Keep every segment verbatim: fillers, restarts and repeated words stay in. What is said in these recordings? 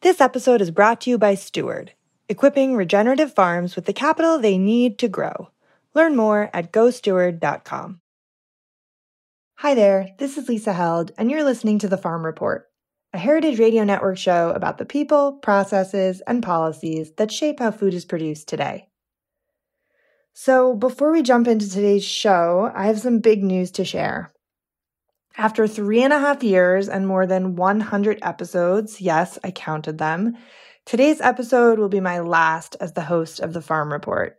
This episode is brought to you by Steward, equipping regenerative farms with the capital they need to grow. Learn more at go steward dot com. Hi there, this is Lisa Held, and you're listening to The Farm Report, a Heritage Radio Network show about the people, processes, and policies that shape how food is produced today. So before we jump into today's show, I have some big news to share. After three and a half years and more than one hundred episodes, yes, I counted them, today's episode will be my last as the host of The Farm Report.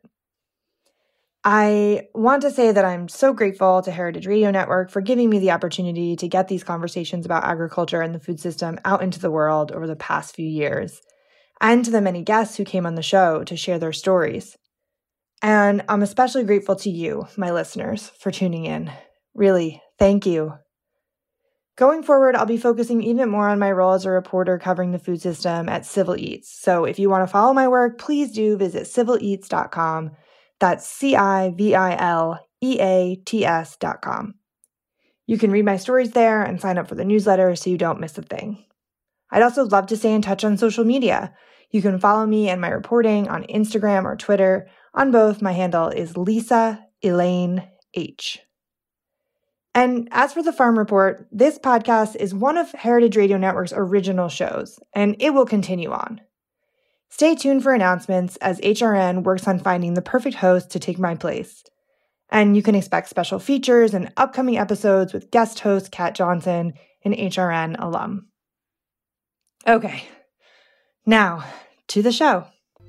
I want to say that I'm so grateful to Heritage Radio Network for giving me the opportunity to get these conversations about agriculture and the food system out into the world over the past few years, and to the many guests who came on the show to share their stories. And I'm especially grateful to you, my listeners, for tuning in. Really, thank you. Going forward, I'll be focusing even more on my role as a reporter covering the food system at Civil Eats. So if you want to follow my work, please do visit civil eats dot com. That's C I V I L E A T S dot com. You can read my stories there and sign up for the newsletter so you don't miss a thing. I'd also love to stay in touch on social media. You can follow me and my reporting on Instagram or Twitter. On both, my handle is Lisa Elaine H. And as for The Farm Report, this podcast is one of Heritage Radio Network's original shows, and it will continue on. Stay tuned for announcements as H R N works on finding the perfect host to take my place. And you can expect special features and upcoming episodes with guest host Kat Johnson, an H R N alum. Okay, now to the show.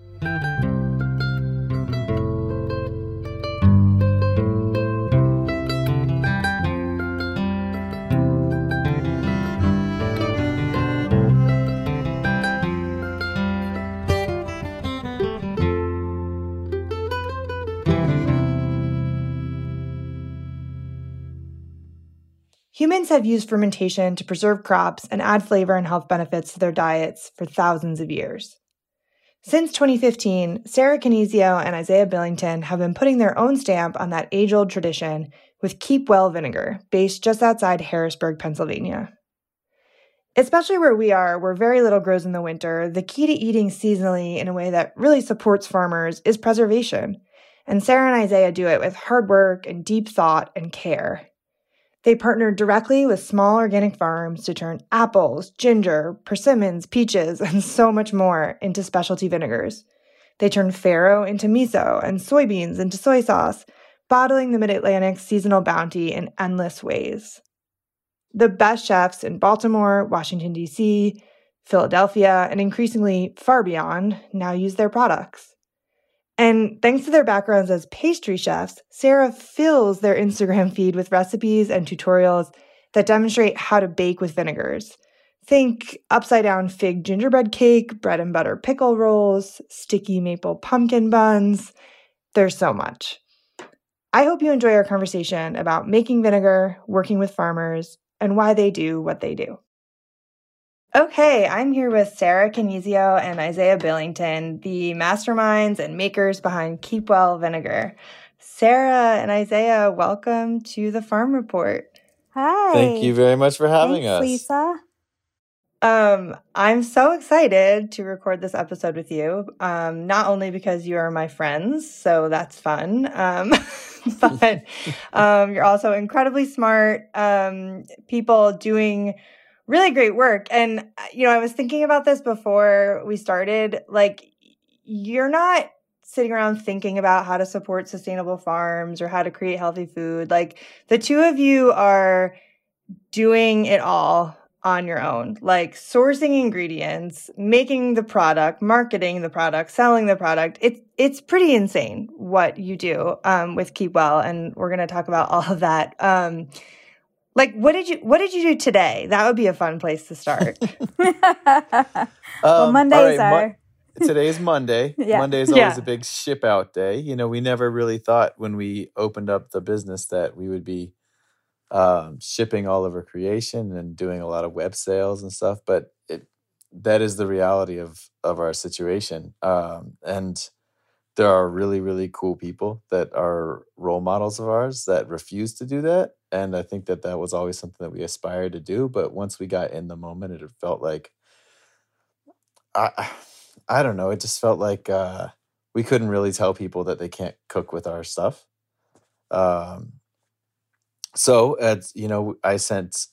Humans have used fermentation to preserve crops and add flavor and health benefits to their diets for thousands of years. Since twenty fifteen, Sarah Canizio and Isaiah Billington have been putting their own stamp on that age-old tradition with Keep Well vinegar, based just outside Harrisburg, Pennsylvania. Especially where we are, where very little grows in the winter, the key to eating seasonally in a way that really supports farmers is preservation. And Sarah and Isaiah do it with hard work and deep thought and care. They partnered directly with small organic farms to turn apples, ginger, persimmons, peaches, and so much more into specialty vinegars. They turned farro into miso and soybeans into soy sauce, bottling the Mid-Atlantic's seasonal bounty in endless ways. The best chefs in Baltimore, Washington, D C, Philadelphia, and increasingly far beyond now use their products. And thanks to their backgrounds as pastry chefs, Sarah fills their Instagram feed with recipes and tutorials that demonstrate how to bake with vinegars. Think upside-down fig gingerbread cake, bread and butter pickle rolls, sticky maple pumpkin buns. There's so much. I hope you enjoy our conversation about making vinegar, working with farmers, and why they do what they do. Okay, I'm here with Sarah Canizio and Isaiah Billington, the masterminds and makers behind Keep Well Vinegar. Sarah and Isaiah, welcome to The Farm Report. Hi. Thank you very much for having Thanks, us. Lisa. Um, I'm so excited to record this episode with you, um, not only because you are my friends, so that's fun, um, but um, you're also incredibly smart um, people doing really great work. And, you know, I was thinking about this before we started. Like, you're not sitting around thinking about how to support sustainable farms or how to create healthy food. Like, the two of you are doing it all on your own, like sourcing ingredients, making the product, marketing the product, selling the product. It's it's pretty insane what you do um, with Keep Well, and we're going to talk about all of that. Um, Like, what did you what did you do today? That would be a fun place to start. Well, Um, Mondays all right, are. Mo- today is Monday. Yeah. Monday is always Yeah. a big ship out day. You know, we never really thought when we opened up the business that we would be um, shipping all of our creation and doing a lot of web sales and stuff. But it, that is the reality of of our situation. Um, and there are really, really cool people that are role models of ours that refuse to do that. And I think that that was always something that we aspired to do. But once we got in the moment, it felt like I, I don't know. It just felt like uh, we couldn't really tell people that they can't cook with our stuff. Um, so, as you know, I sent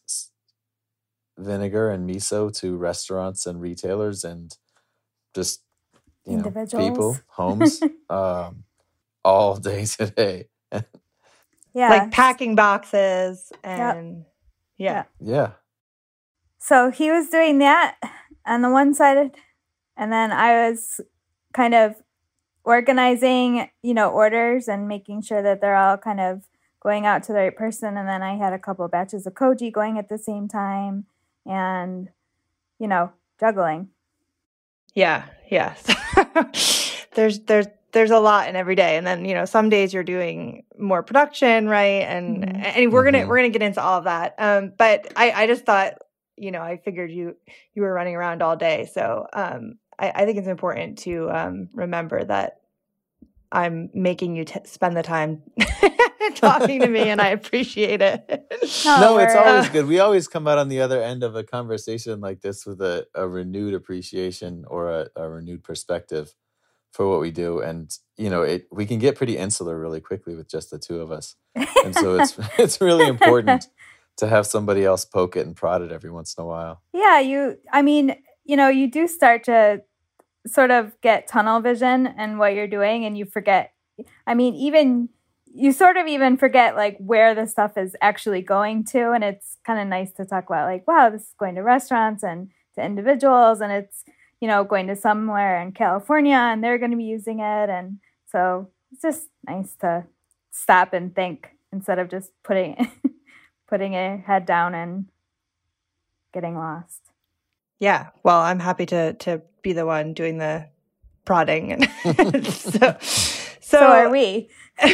vinegar and miso to restaurants and retailers and just, you know, people, homes, um, all day today. Yeah. Like packing boxes and yep. yeah. Yeah. So he was doing that on the one side, and then I was kind of organizing, you know, orders and making sure that they're all kind of going out to the right person. And then I had a couple of batches of koji going at the same time and, you know, juggling. Yeah. Yeah. there's, there's, there's a lot in every day. And then, you know, some days you're doing more production, right? And, mm-hmm. and we're going to, mm-hmm. we're going to get into all of that. Um, but I, I just thought, you know, I figured you, you were running around all day. So, um, I, I think it's important to, um, remember that I'm making you t- spend the time talking to me, and I appreciate it. No, no it's always uh, good. We always come out on the other end of a conversation like this with a, a renewed appreciation or a, a renewed perspective for what we do. And, you know, it we can get pretty insular really quickly with just the two of us. And so it's it's really important to have somebody else poke it and prod it every once in a while. Yeah, you, I mean, you know, you do start to sort of get tunnel vision and what you're doing, and you forget, I mean, even, you sort of even forget like where the stuff is actually going to. And it's kind of nice to talk about like, wow, this is going to restaurants and to individuals, and it's, you know, going to somewhere in California and they're going to be using it. And so it's just nice to stop and think instead of just putting putting a head down and getting lost. Yeah. Well, I'm happy to to be the one doing the prodding. And so, so, so are we.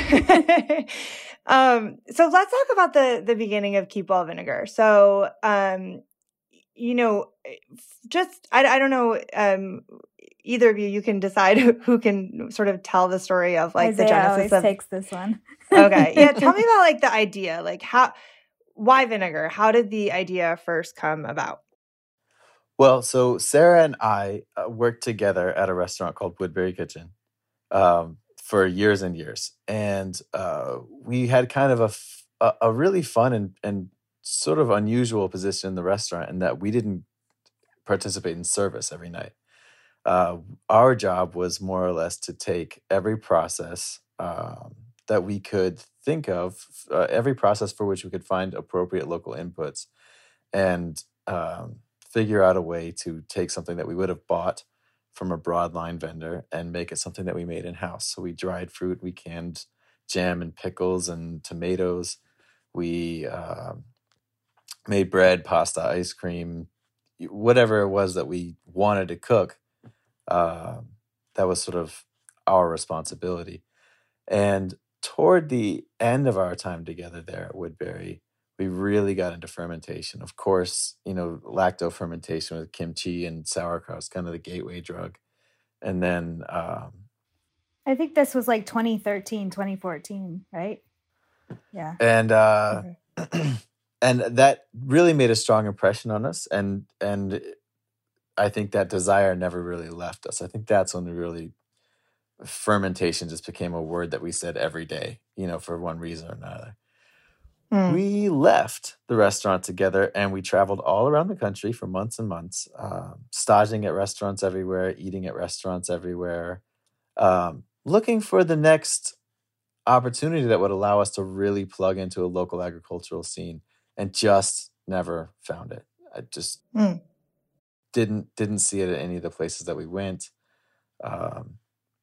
um, so let's talk about the the beginning of Keep Well Vinegar. So, um, you know, just, I, I don't know, um, either of you, you can decide who can sort of tell the story of like Isaiah the genesis always of. takes this one. Okay. Yeah. Tell me about like the idea, like how, why vinegar? How did the idea first come about? Well, so Sarah and I uh, worked together at a restaurant called Woodbury Kitchen um, for years and years. And uh, we had kind of a, f- a, a really fun and, and sort of unusual position in the restaurant in that we didn't participate in service every night. Uh, our job was more or less to take every process um, that we could think of, uh, every process for which we could find appropriate local inputs, and um, figure out a way to take something that we would have bought from a broadline vendor and make it something that we made in-house. So we dried fruit, we canned jam and pickles and tomatoes. We uh, made bread, pasta, ice cream, whatever it was that we wanted to cook. Uh, that was sort of our responsibility. And toward the end of our time together there at Woodbury, we really got into fermentation. Of course, you know, lacto fermentation with kimchi and sauerkraut is kind of the gateway drug. And then um, I think this was like twenty thirteen, twenty fourteen, right? Yeah. And uh, okay. And that really made a strong impression on us. And and I think that desire never really left us. I think that's when we really, fermentation just became a word that we said every day, you know, for one reason or another. Mm. We left the restaurant together and we traveled all around the country for months and months, um, staging at restaurants everywhere, eating at restaurants everywhere, um, looking for the next opportunity that would allow us to really plug into a local agricultural scene, and just never found it. I just mm. didn't didn't see it at any of the places that we went. Um,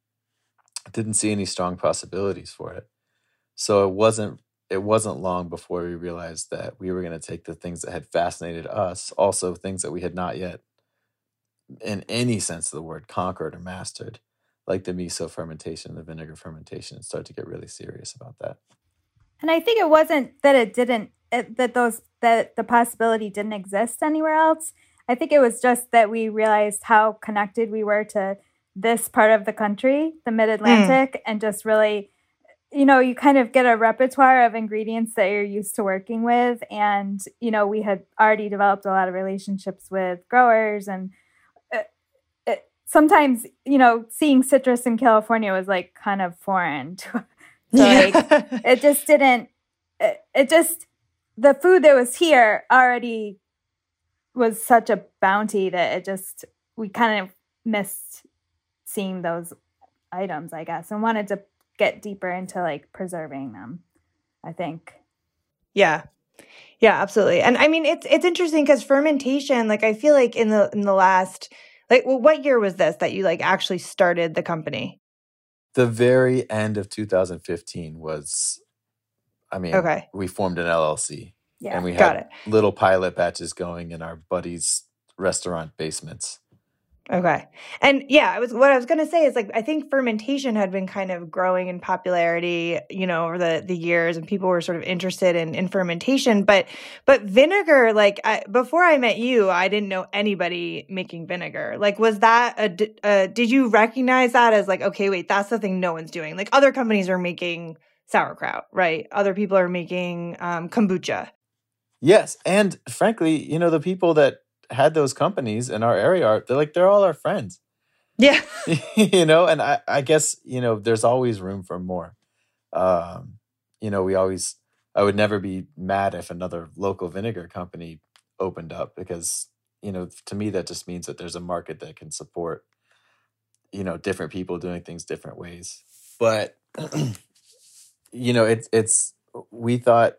didn't see any strong possibilities for it. So it wasn't it wasn't long before we realized that we were going to take the things that had fascinated us, also things that we had not yet, in any sense of the word, conquered or mastered, like the miso fermentation, the vinegar fermentation, and start to get really serious about that. And I think it wasn't that it didn't, it, that those, that the possibility didn't exist anywhere else. I think it was just that we realized how connected we were to this part of the country, the Mid-Atlantic, mm. and just really, you know, you kind of get a repertoire of ingredients that you're used to working with. And, you know, we had already developed a lot of relationships with growers, and it, it, sometimes, you know, seeing citrus in California was like kind of foreign. To, so like, it just didn't, it, it just, the food that was here already was such a bounty that it just, we kind of missed seeing those items, I guess, and wanted to get deeper into like preserving them, I think. Yeah. Yeah, absolutely. And I mean, it's it's interesting because fermentation, like I feel like in the in the last, like, well, what year was this that you like actually started the company? The very end of two thousand fifteen was, I mean, Okay. we formed an L L C. Yeah, and we got had it. little pilot batches going in our buddies' restaurant basements. Okay. And yeah, I was what I was going to say is like I think fermentation had been kind of growing in popularity, you know, over the the years, and people were sort of interested in in fermentation, but but vinegar, like I, before I met you, I didn't know anybody making vinegar. Like was that a, a did you recognize that as like, okay, wait, that's the thing no one's doing. Like other companies are making sauerkraut, right? Other people are making um, kombucha. Yes, and frankly, you know, the people that had those companies in our area are, they're like, they're all our friends. Yeah. You know, and I, I guess, you know, there's always room for more. Um, you know, we always, I would never be mad if another local vinegar company opened up because, you know, to me, that just means that there's a market that can support, you know, different people doing things different ways. But, you know, it's, it's, we thought,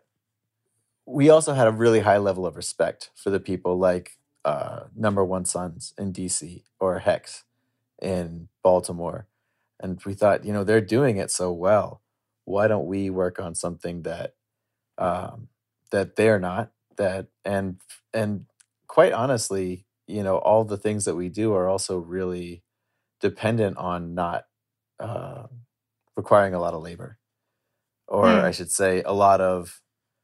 we also had a really high level of respect for the people like uh, Number One Sons in D C or Hex in Baltimore. And we thought, you know, they're doing it so well. Why don't we work on something that um, that they're not? That and and quite honestly, you know, all the things that we do are also really dependent on not uh, requiring a lot of labor, or Mm. I should say, a lot of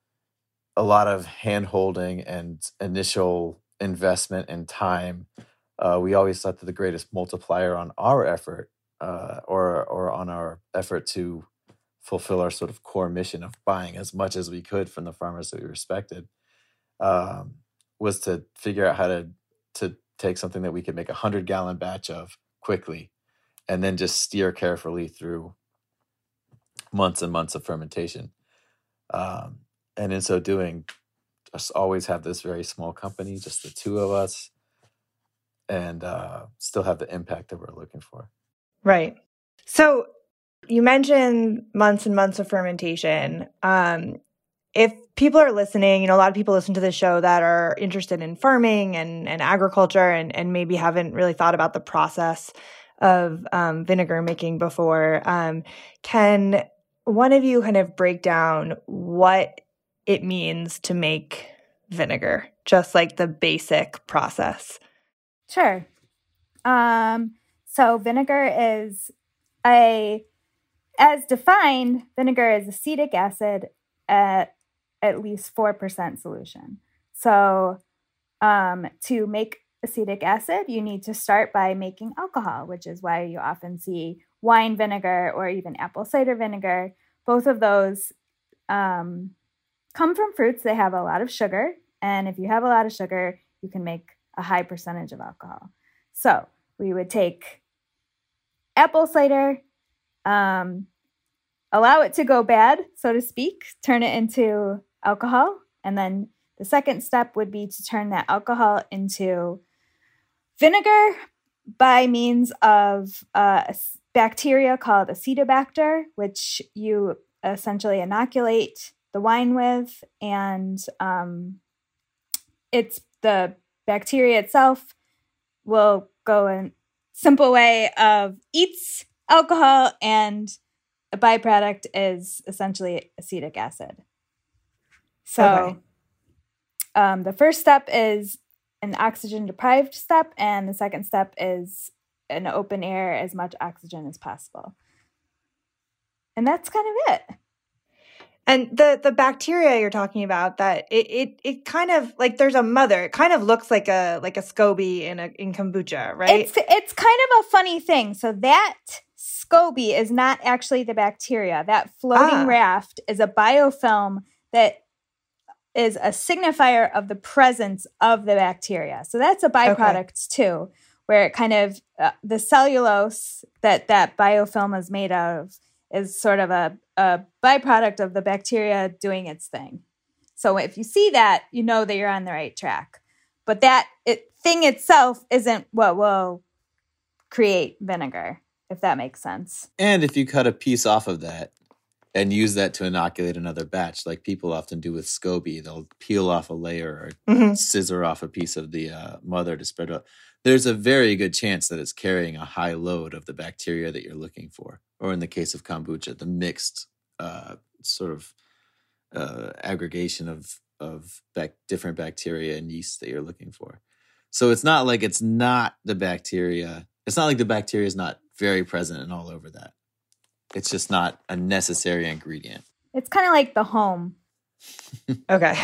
a lot of hand holding and initial investment and time. Uh, we always thought that the greatest multiplier on our effort uh, or or on our effort to fulfill our sort of core mission of buying as much as we could from the farmers that we respected um, was to figure out how to to take something that we could make a hundred gallon batch of quickly and then just steer carefully through months and months of fermentation. Um, and in so doing, just always have this very small company, just the two of us, and uh, still have the impact that we're looking for. Right. So you mentioned months and months of fermentation. Um, if people are listening, you know, a lot of people listen to the show that are interested in farming and, and agriculture and, and maybe haven't really thought about the process of um, vinegar making before. Um, can one of you kind of break down what it means to make vinegar, just like the basic process? Sure. Um, so vinegar is a, as defined, vinegar is acetic acid at at least four percent solution. So um, to make acetic acid, you need to start by making alcohol, which is why you often see wine vinegar or even apple cider vinegar. Both of those um, come from fruits that have a lot of sugar. And if you have a lot of sugar, you can make a high percentage of alcohol. So we would take apple cider, um, allow it to go bad, so to speak, turn it into alcohol. And then the second step would be to turn that alcohol into vinegar by means of uh, a bacteria called Acetobacter, which you essentially inoculate the wine with. And um, it's the bacteria itself will go in simple way of eats alcohol, and a byproduct is essentially acetic acid. So Okay. um, the first step is an oxygen deprived step, and the second step is an open air, as much oxygen as possible. And that's kind of it. And the the bacteria you're talking about, that it, it it kind of like there's a mother. It kind of looks like a like a SCOBY in a in kombucha, right? It's it's kind of a funny thing. So that SCOBY is not actually the bacteria. That floating Ah. raft is a biofilm that is a signifier of the presence of the bacteria. So that's a byproduct too. where it kind of, uh, the cellulose that that biofilm is made out of is sort of a, a byproduct of the bacteria doing its thing. So if you see that, you know that you're on the right track. But that it, thing itself isn't what will create vinegar, if that makes sense. And if you cut a piece off of that and use that to inoculate another batch, like people often do with SCOBY, they'll peel off a layer or mm-hmm. scissor off a piece of the uh, mother to spread out. There's a very good chance that it's carrying a high load of the bacteria that you're looking for. Or in the case of kombucha, the mixed uh, sort of uh, aggregation of, of bac- different bacteria and yeast that you're looking for. So it's not like it's not the bacteria. It's not like the bacteria is not very present and all over that. It's just not a necessary ingredient. It's kind of like the home. Okay.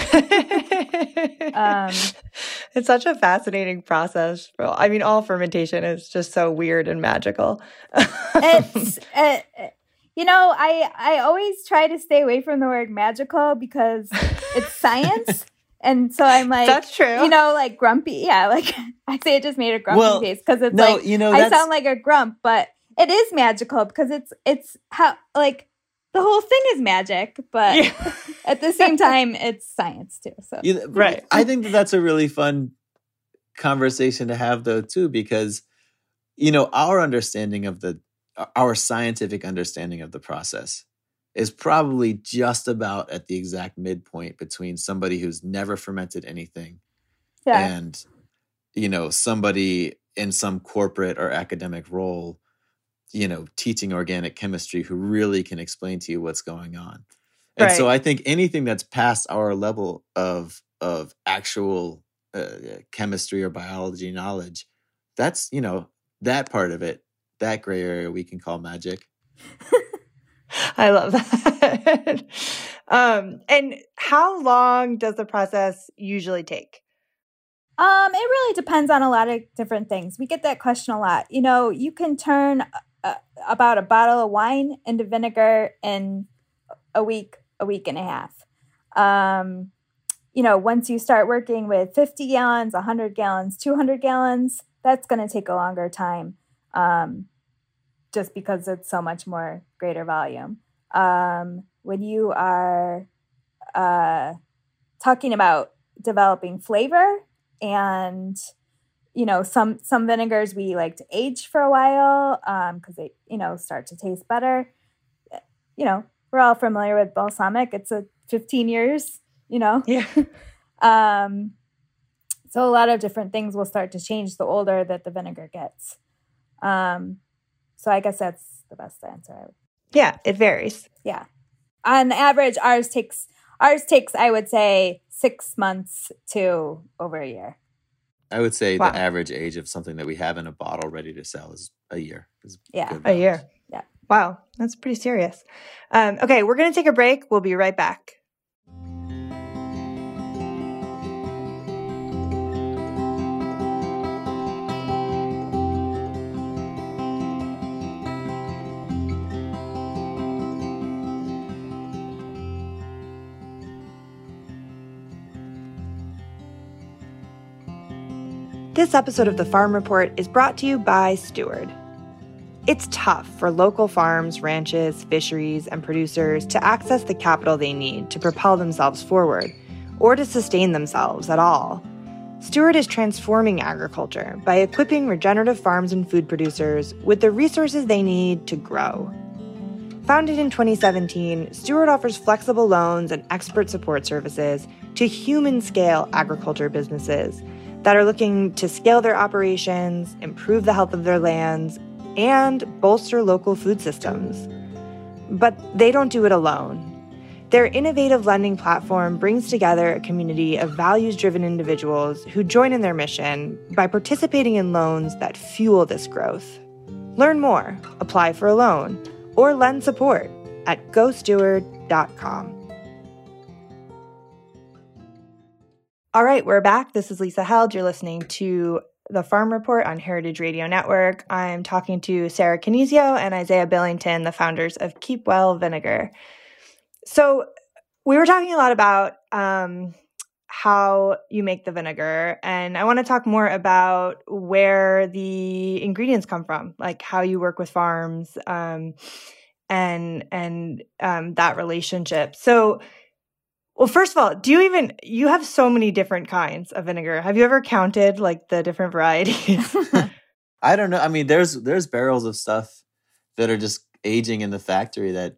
um, it's such a fascinating process. I mean, all fermentation is just so weird and magical. it's, uh, you know, I I always try to stay away from the word magical because it's science. And so I'm like, that's true. You know, like grumpy. Yeah, like I say it just made a grumpy well, face because it's no, like, you know, I sound like a grump, but it is magical because it's, it's how, like, the whole thing is magic, but yeah. At the same time, it's science too. So you, right. I think that that's a really fun conversation to have, though, too, because, you know, our understanding of the, our scientific understanding of the process is probably just about at the exact midpoint between somebody who's never fermented anything yeah. and, you know, somebody in some corporate or academic role, you know, teaching organic chemistry who really can explain to you what's going on. And right. so I think anything that's past our level of of actual uh, chemistry or biology knowledge, that's, you know, that part of it, that gray area we can call magic. I love that. um, and how long does the process usually take? Um, it really depends on a lot of different things. We get that question a lot. You know, you can turn uh, about a bottle of wine into vinegar in a week, a week and a half. Um, you know, once you start working with fifty gallons, one hundred gallons, two hundred gallons, that's going to take a longer time. Um, just because it's so much more greater volume. Um, when you are uh, talking about developing flavor and, you know, some some vinegars we like to age for a while because um, they, you know, start to taste better. You know, we're all familiar with balsamic. It's a fifteen years, you know. Yeah. um, so a lot of different things will start to change the older that the vinegar gets. Um, So I guess that's the best answer. Yeah, it varies. Yeah. On average, ours takes, ours takes, I would say, six months to over a year. I would say wow. the average age of something that we have in a bottle ready to sell is a year. Is yeah, a year. Yeah. Wow, that's pretty serious. Um, okay, we're going to take a break. We'll be right back. This episode of The Farm Report is brought to you by Steward. It's tough for local farms, ranches, fisheries, and producers to access the capital they need to propel themselves forward or to sustain themselves at all. Steward is transforming agriculture by equipping regenerative farms and food producers with the resources they need to grow. Founded in twenty seventeen, Steward offers flexible loans and expert support services to human-scale agriculture businesses that are looking to scale their operations, improve the health of their lands, and bolster local food systems. But they don't do it alone. Their innovative lending platform brings together a community of values-driven individuals who join in their mission by participating in loans that fuel this growth. Learn more, apply for a loan, or lend support at go steward dot com. All right, we're back. This is Lisa Held. You're listening to The Farm Report on Heritage Radio Network. I'm talking to Sarah Canizio and Isaiah Billington, the founders of Keep Well Vinegar. So we were talking a lot about um, how you make the vinegar. And I want to talk more about where the ingredients come from, like how you work with farms um, and and um, that relationship. So, well, first of all, do you even, you have so many different kinds of vinegar. Have you ever counted like the different varieties? I don't know. I mean, there's there's barrels of stuff that are just aging in the factory that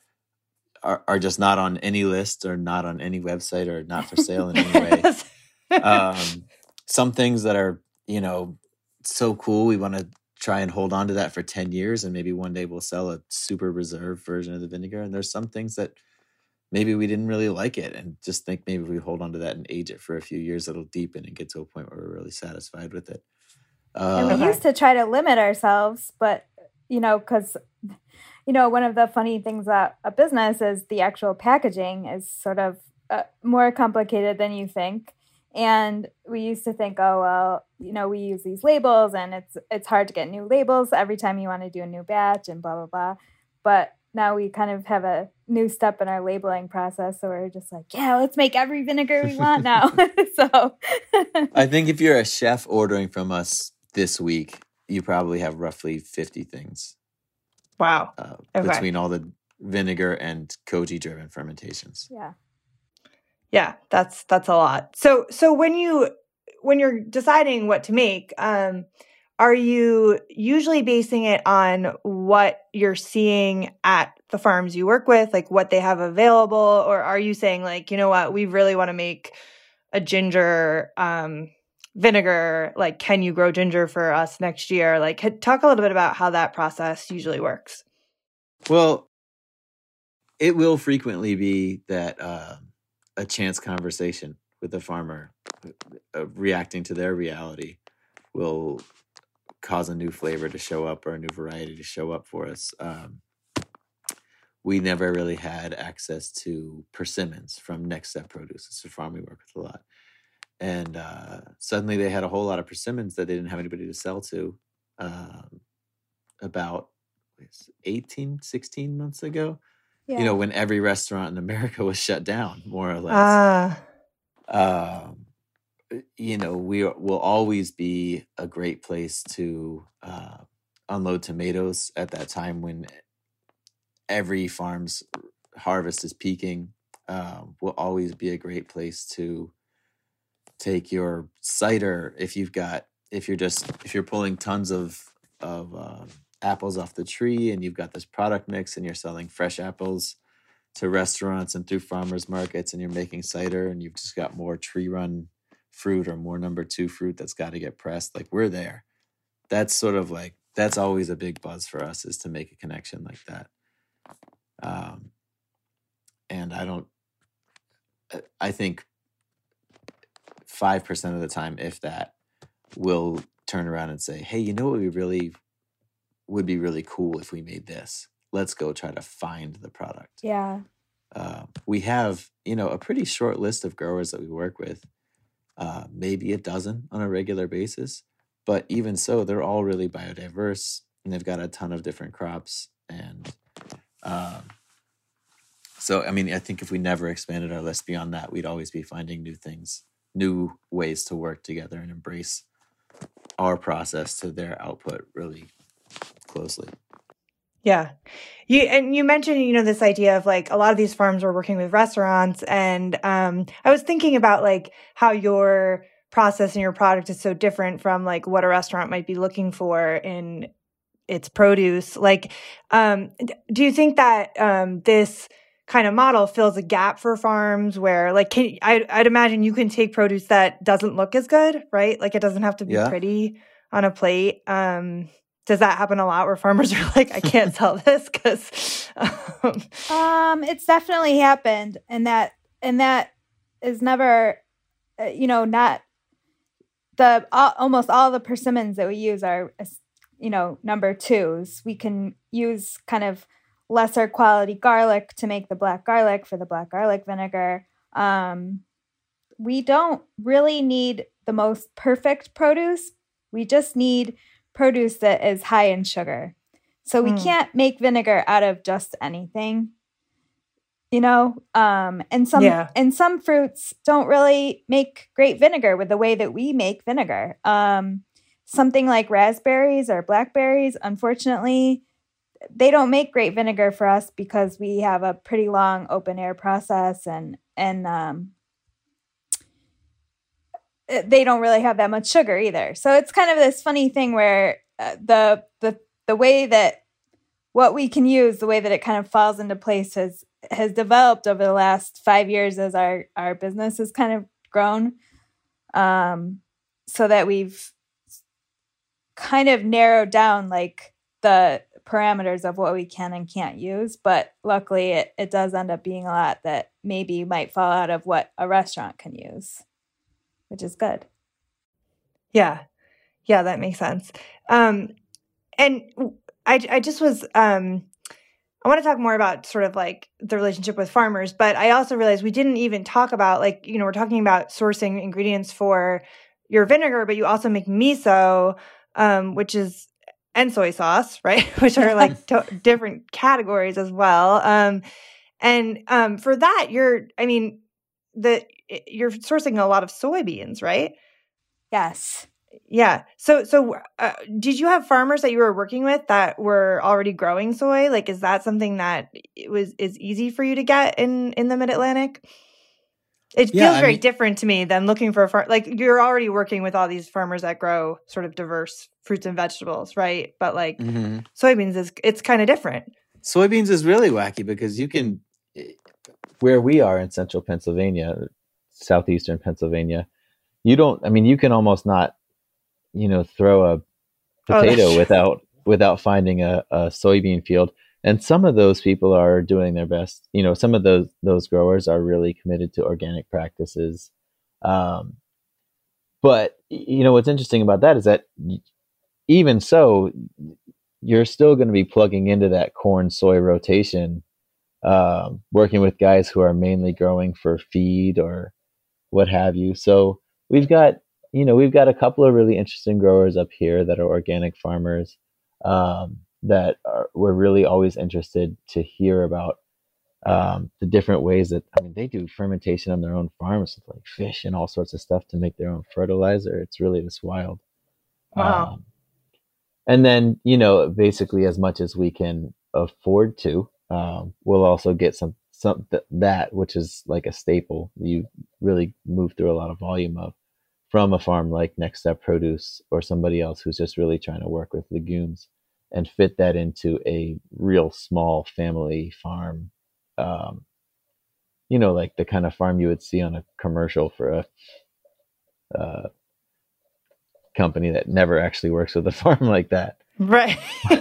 are, are just not on any list or not on any website or not for sale in any way. um, some things that are, you know, so cool, we want to try and hold on to that for ten years, and maybe one day we'll sell a super reserve version of the vinegar. And there's some things that maybe we didn't really like it and just think maybe if we hold on to that and age it for a few years, it'll deepen and get to a point where we're really satisfied with it. And we Um, used to try to limit ourselves, but, you know, because, you know, one of the funny things about a business is the actual packaging is sort of uh, more complicated than you think. And we used to think, oh, well, you know, we use these labels and it's it's hard to get new labels every time you want to do a new batch and blah, blah, blah. But now we kind of have a new step in our labeling process. So we're just like, yeah, let's make every vinegar we want now. So I think if you're a chef ordering from us this week, you probably have roughly fifty things Wow. uh, Okay. between all the vinegar and koji-driven fermentations. yeah. Yeah, that's that's a lot. So so when you when you're deciding what to make, um, are you usually basing it on what you're seeing at the farms you work with, like what they have available, or are you saying like, you know what, we really want to make a ginger um, vinegar? Like, can you grow ginger for us next year? Like, could- talk a little bit about how that process usually works. Well, it will frequently be that uh, a chance conversation with the farmer uh, reacting to their reality will cause a new flavor to show up or a new variety to show up for us. Um, we never really had access to persimmons from Next Step Produce. It's a farm we work with a lot. And uh, suddenly they had a whole lot of persimmons that they didn't have anybody to sell to um, about eighteen, sixteen months ago. Yeah. You know, when every restaurant in America was shut down, more or less. Ah, Um, you know, we will always be a great place to uh, unload tomatoes at that time when every farm's harvest is peaking. Um, will always be a great place to take your cider if you've got if you're just if you're pulling tons of of um, apples off the tree and you've got this product mix and you're selling fresh apples to restaurants and through farmers markets and you're making cider and you've just got more tree run fruit or more number two fruit that's got to get pressed, like we're there. That's sort of like that's always a big buzz for us, is to make a connection like that. Um, and I don't I think five percent of the time, if that, will turn around and say, hey, you know what would be really would be really cool if we made this? Let's go try to find the product. Yeah. Uh, we have, you know, a pretty short list of growers that we work with, uh, maybe a dozen on a regular basis. But even so, they're all really biodiverse and they've got a ton of different crops. And um, so, I mean, I think if we never expanded our list beyond that, we'd always be finding new things, new ways to work together and embrace our process to their output really closely. yeah. You and you mentioned, you know, this idea of like a lot of these farms are working with restaurants, and um, I was thinking about like how your process and your product is so different from like what a restaurant might be looking for in its produce. Like, um, do you think that um, this kind of model fills a gap for farms where, like, can I, I'd imagine you can take produce that doesn't look as good, right? Like, it doesn't have to be Yeah. pretty on a plate. Um, does that happen a lot where farmers are like, I can't sell this because, um, Um, it's definitely happened, and that and that is never, uh, you know, not the all, almost all the persimmons that we use are, uh, you know, number twos. We can use kind of lesser quality garlic to make the black garlic for the black garlic vinegar. Um, we don't really need the most perfect produce. We just need produce that is high in sugar. So we Mm. can't make vinegar out of just anything. you know, um, and some Yeah. and some fruits don't really make great vinegar with the way that we make vinegar. Um, something like raspberries or blackberries, unfortunately, they don't make great vinegar for us because we have a pretty long open air process, and and um, they don't really have that much sugar either. So it's kind of this funny thing where uh, the the the way that what we can use, the way that it kind of falls into place has has developed over the last five years as our our business has kind of grown, um, so that we've kind of narrowed down like the parameters of what we can and can't use. But luckily, it it does end up being a lot that maybe might fall out of what a restaurant can use, which is good. Yeah. Yeah, that makes sense. Um, and I, I just was, um, I want to talk more about sort of like the relationship with farmers, but I also realized we didn't even talk about like, you know, we're talking about sourcing ingredients for your vinegar, but you also make miso, um, which is, and soy sauce, right? Which are like to- different categories as well. Um, and um, for that, you're, I mean, the you're sourcing a lot of soybeans, right? Yes. Yeah. So, so uh, did you have farmers that you were working with that were already growing soy? Like, is that something that it was is easy for you to get in in the Mid Atlantic? It Yeah, feels I very mean, different to me than looking for a farm. Like, you're already working with all these farmers that grow sort of diverse fruits and vegetables, right? But like mhm. soybeans is it's kind of different. Soybeans is really wacky because you can, Where we are in central Pennsylvania, southeastern Pennsylvania, you don't, I mean, you can almost not, you know, throw a Oh, that's potato true. without without finding a, a soybean field. And some of those people are doing their best. You know, some of those those growers are really committed to organic practices. Um, but you know, what's interesting about that is that even so, you're still going to be plugging into that corn soy rotation, um, working with guys who are mainly growing for feed or what have you. So we've got, you know, we've got a couple of really interesting growers up here that are organic farmers, um, that are, we're really always interested to hear about, um, the different ways that, I mean, they do fermentation on their own farms with like fish and all sorts of stuff to make their own fertilizer. It's really this wild. Wow. Um, and then, you know, basically as much as we can afford to, um, we'll also get some, some th- that, which is like a staple. You really move through a lot of volume of from a farm like Next Step Produce or somebody else who's just really trying to work with legumes and fit that into a real small family farm. Um, you know, like the kind of farm you would see on a commercial for a, uh, company that never actually works with a farm like that. Right.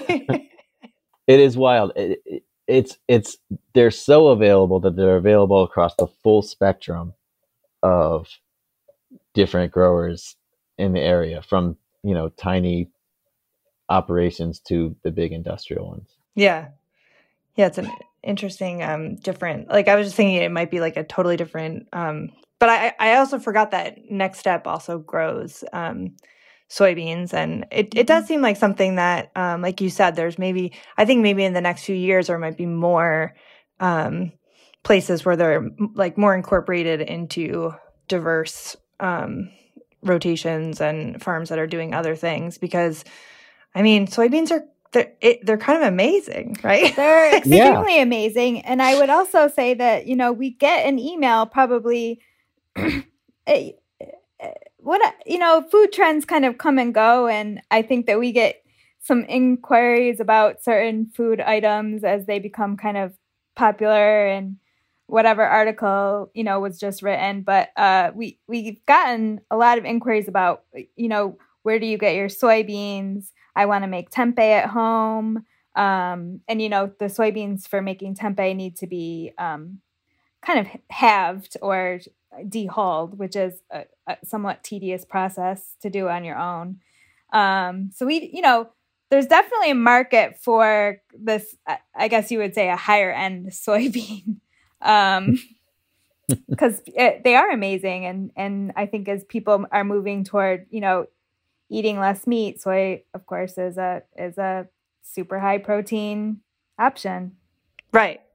It is wild. It, it, it's it's they're so available that they're available across the full spectrum of different growers in the area, from, you know, tiny operations to the big industrial ones. Yeah. Yeah, it's an interesting, um, different. Like I was just thinking, it might be like a totally different. Um, but I, I also forgot that Next Step also grows um, soybeans, and it, it does seem like something that, um, like you said, there's maybe I think maybe in the next few years there might be more um, places where they're like more incorporated into diverse um, rotations and farms that are doing other things. Because I mean, soybeans are they're it, they're kind of amazing, right? They're Yeah. extremely amazing. And I would also say that, you know, we get an email probably, eh, eh, what, you know, food trends kind of come and go. And I think that we get some inquiries about certain food items as they become kind of popular, and whatever article, you know, was just written. But uh, we, we've gotten a lot of inquiries about, you know, where do you get your soybeans? I want to make tempeh at home. Um, and, you know, the soybeans for making tempeh need to be um, kind of halved or dehulled, which is a, a somewhat tedious process to do on your own. Um, so we, you know, there's definitely a market for this, I guess you would say a higher end soybean. Um, because they are amazing. And, and I think as people are moving toward, you know, eating less meat, soy, of course, is a is a super high protein option. Right,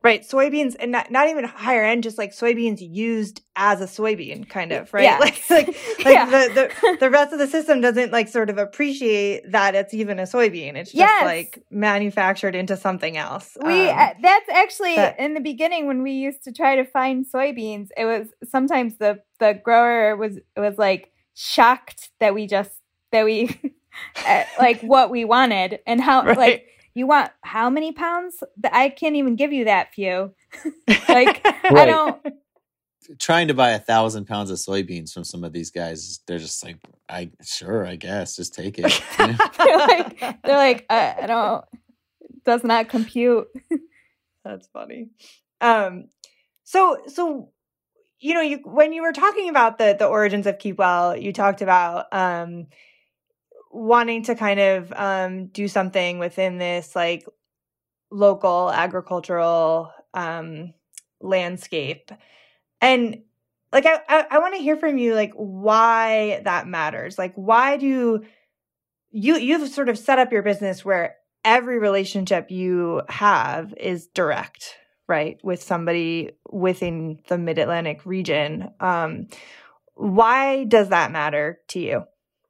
Right. Soybeans, and not, not even higher end, just like soybeans used as a soybean, kind of, right? Yeah. Like, like, like Yeah. the, the, the rest of the system doesn't like sort of appreciate that it's even a soybean. It's just Yes. like manufactured into something else. We Um, uh, that's actually that- in the beginning when we used to try to find soybeans. It was sometimes the the grower was was like shocked that we just that we uh, like what we wanted and how Right. like you want how many pounds? I can't even give you that few. Like I Right. don't. Trying to buy a thousand pounds of soybeans from some of these guys, they're just like, I sure, I guess, just take it. They're like they're like uh, I don't. Does not compute. That's funny. Um, so, so, you know, you, when you were talking about the, the origins of Keep Well, you talked about, um, wanting to kind of, um, do something within this like local agricultural, um, landscape. And like, I, I, I want to hear from you, like, why that matters. Like, why do you, you've sort of set up your business where every relationship you have is direct, right? With somebody within the Mid-Atlantic region. Um, why does that matter to you?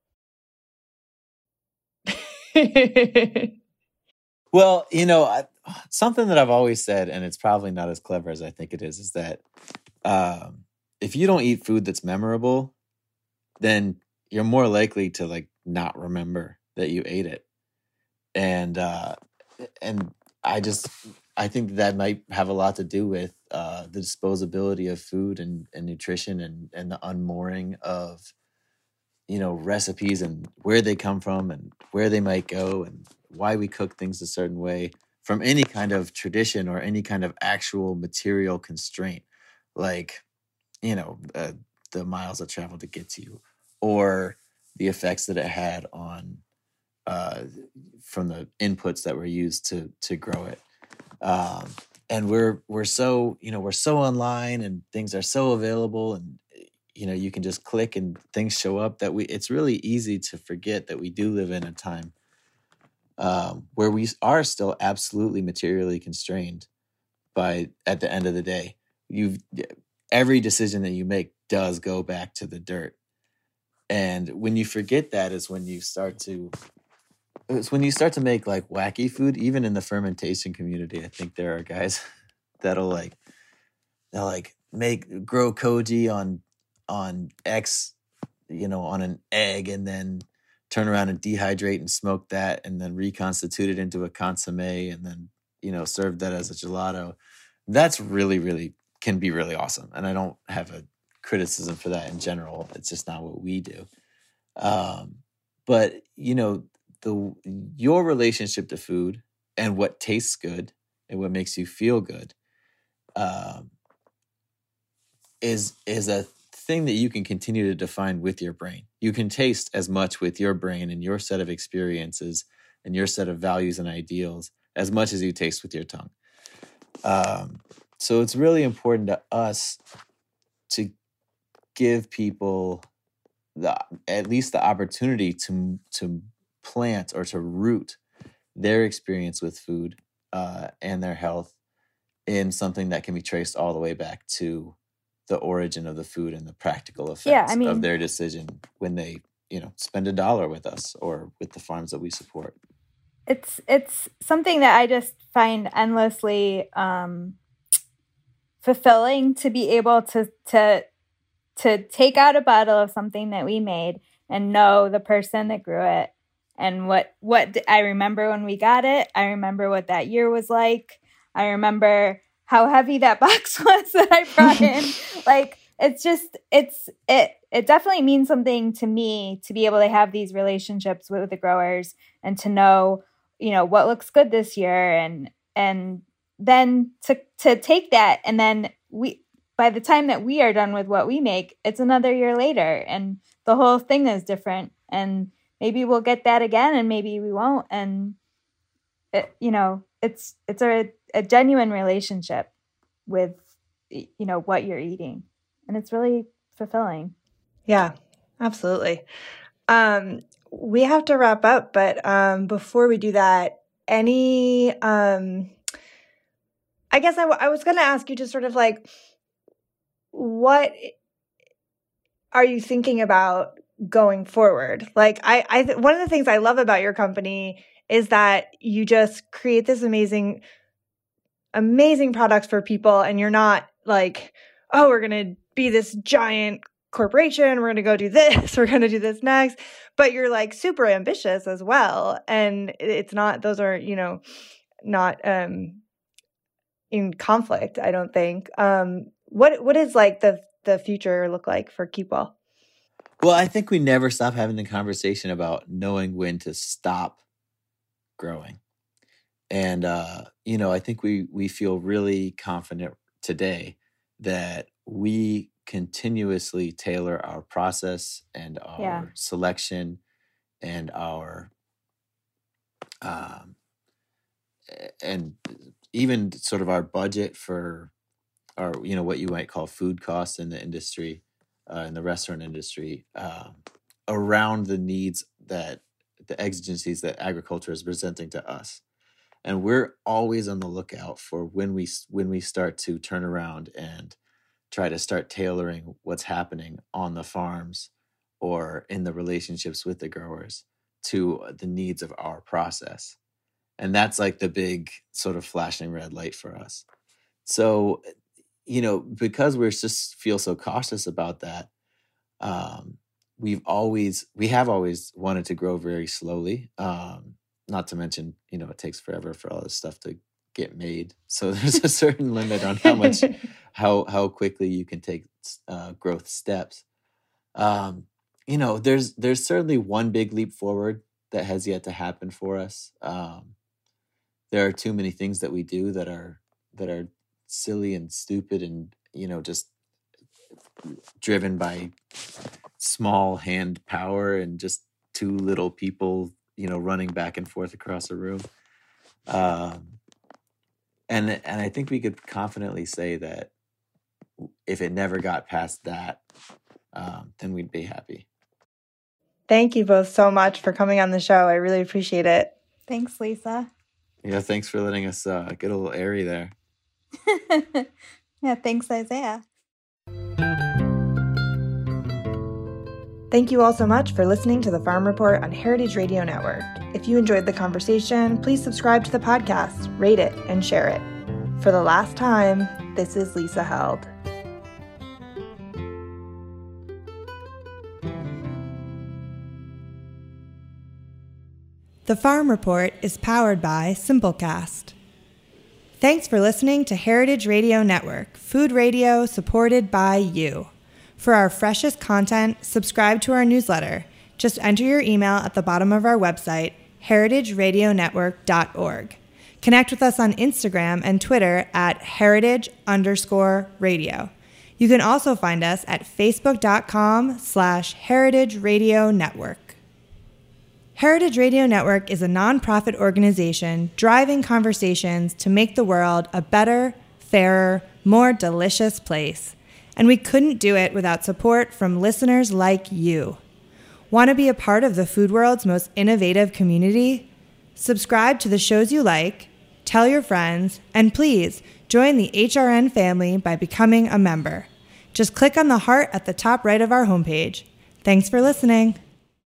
Well, you know, I, something that I've always said, and it's probably not as clever as I think it is, is that um, if you don't eat food that's memorable, then you're more likely to like not remember that you ate it. And uh, and I just I think that might have a lot to do with uh, the disposability of food and, and nutrition and and the unmooring of, you know, recipes and where they come from and where they might go and why we cook things a certain way from any kind of tradition or any kind of actual material constraint, like, you know, uh, the miles that travel to get to you or the effects that it had on uh, from the inputs that were used to to grow it. Um, and we're we're so, you know, we're so online and things are so available and, you know, you can just click and things show up that we, it's really easy to forget that we do live in a time um, where we are still absolutely materially constrained by, at the end of the day, you've, every decision that you make does go back to the dirt. And when you forget that is when you start to, it's when you start to make like wacky food, even in the fermentation community. I think there are guys that'll like, they'll like make, grow koji on, on X, you know, on an egg and then turn around and dehydrate and smoke that and then reconstitute it into a consomme and then, you know, serve that as a gelato. That's really, really can be really awesome. And I don't have a criticism for that in general. It's just not what we do. Um, but, you know, the your relationship to food and what tastes good and what makes you feel good um, is is a thing that you can continue to define with your brain. You can taste as much with your brain and your set of experiences and your set of values and ideals as much as you taste with your tongue. Um, so it's really important to us to give people the at least the opportunity to to plant or to root their experience with food uh, and their health in something that can be traced all the way back to the origin of the food and the practical effects Yeah, I mean- of their decision when they, you know, spend a dollar with us or with the farms that we support. It's it's something that I just find endlessly um, fulfilling to be able to to to take out a bottle of something that we made and know the person that grew it and what what I remember when we got it. I remember what that year was like. I remember how heavy that box was that I brought in. Like, it's just, it's, it, it definitely means something to me to be able to have these relationships with the growers and to know, you know, what looks good this year. And, and then to, to take that. And then we, by the time that we are done with what we make, it's another year later and the whole thing is different. And maybe we'll get that again and maybe we won't. And it, you know, it's, it's a, a genuine relationship with, you know, what you're eating. And it's really fulfilling. Yeah, absolutely. Um, we have to wrap up, but um, before we do that, any um, I guess I, w- I was going to ask you to sort of like, what are you thinking about going forward? Like, I, I th- one of the things I love about your company is that you just create this amazing, amazing products for people, and you're not like, oh, we're going to be this giant corporation, we're going to go do this, we're going to do this next. But you're like super ambitious as well. And it's not, those are, you know, not um, in conflict, I don't think. Um, what what is like the the future look like for KeepWell? Well, I think we never stop having the conversation about knowing when to stop growing. And, uh, you know, I think we, we feel really confident today that we continuously tailor our process and our Yeah. selection and our, um, and even sort of our budget for our, you know, what you might call food costs in the industry, uh, in the restaurant industry, um, around the needs that the exigencies that agriculture is presenting to us. And we're always on the lookout for when we when we start to turn around and try to start tailoring what's happening on the farms or in the relationships with the growers to the needs of our process. And that's like the big sort of flashing red light for us. So, you know, because we're just feel so cautious about that, um, we've always, we have always wanted to grow very slowly. Um, not to mention, you know, it takes forever for all this stuff to get made. So there's a certain limit on how much, how, how quickly you can take uh, growth steps. Um, you know, there's, there's certainly one big leap forward that has yet to happen for us. Um, there are too many things that we do that are, that are silly and stupid and, you know, just driven by small hand power and just two little people, you know, running back and forth across a room. Um, and, and I think we could confidently say that if it never got past that, um, then we'd be happy. Thank you both so much for coming on the show. I really appreciate it. Thanks, Lisa. Yeah, thanks for letting us uh, get a little airy there. Yeah, thanks, Isaiah. Thank you all so much for listening to the Farm Report on Heritage Radio Network. If you enjoyed the conversation, please subscribe to the podcast, rate it, and share it. For the last time, this is Lisa Held. The Farm Report is powered by Simplecast. Thanks for listening to Heritage Radio Network, food radio supported by you. For our freshest content, subscribe to our newsletter. Just enter your email at the bottom of our website, heritage radio network dot org. Connect with us on Instagram and Twitter at heritage underscore radio. You can also find us at facebook.com slash heritage radio network. Heritage Radio Network is a nonprofit organization driving conversations to make the world a better, fairer, more delicious place. And we couldn't do it without support from listeners like you. Want to be a part of the food world's most innovative community? Subscribe to the shows you like, tell your friends, and please join the H R N family by becoming a member. Just click on the heart at the top right of our homepage. Thanks for listening.